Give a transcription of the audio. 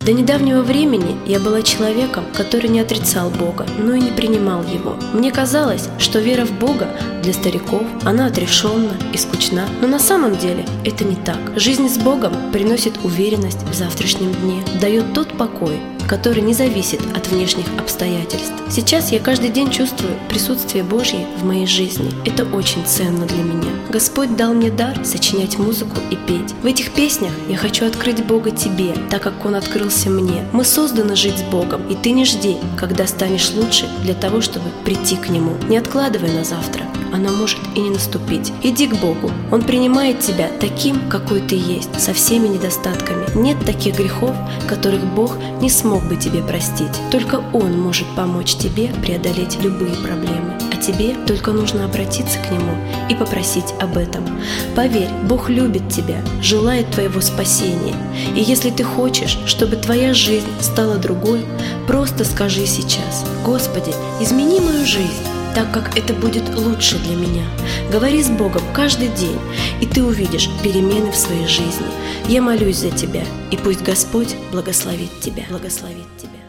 До недавнего времени я была человеком, который не отрицал Бога, но и не принимал Его. Мне казалось, что вера в Бога для стариков, она отрешенна и скучна. Но на самом деле это не так. Жизнь с Богом приносит уверенность в завтрашнем дне, дает тот покой, который не зависит от внешних обстоятельств. Сейчас я каждый день чувствую присутствие Божье в моей жизни. Это очень ценно для меня. Господь дал мне дар сочинять музыку и петь. В этих песнях я хочу открыть Бога тебе, так как Он открылся мне. Мы созданы жить с Богом, и ты не жди, когда станешь лучше для того, чтобы прийти к Нему. Не откладывай на завтра. Оно может и не наступить. Иди к Богу. Он принимает тебя таким, какой ты есть, со всеми недостатками. Нет таких грехов, которых Бог не смог бы тебе простить. Только Он может помочь тебе преодолеть любые проблемы. А тебе только нужно обратиться к Нему и попросить об этом. Поверь, Бог любит тебя, желает твоего спасения. И если ты хочешь, чтобы твоя жизнь стала другой, просто скажи сейчас: «Господи, измени мою жизнь, так как это будет лучше для меня». Говори с Богом каждый день, и ты увидишь перемены в своей жизни. Я молюсь за тебя, и пусть Господь благословит тебя.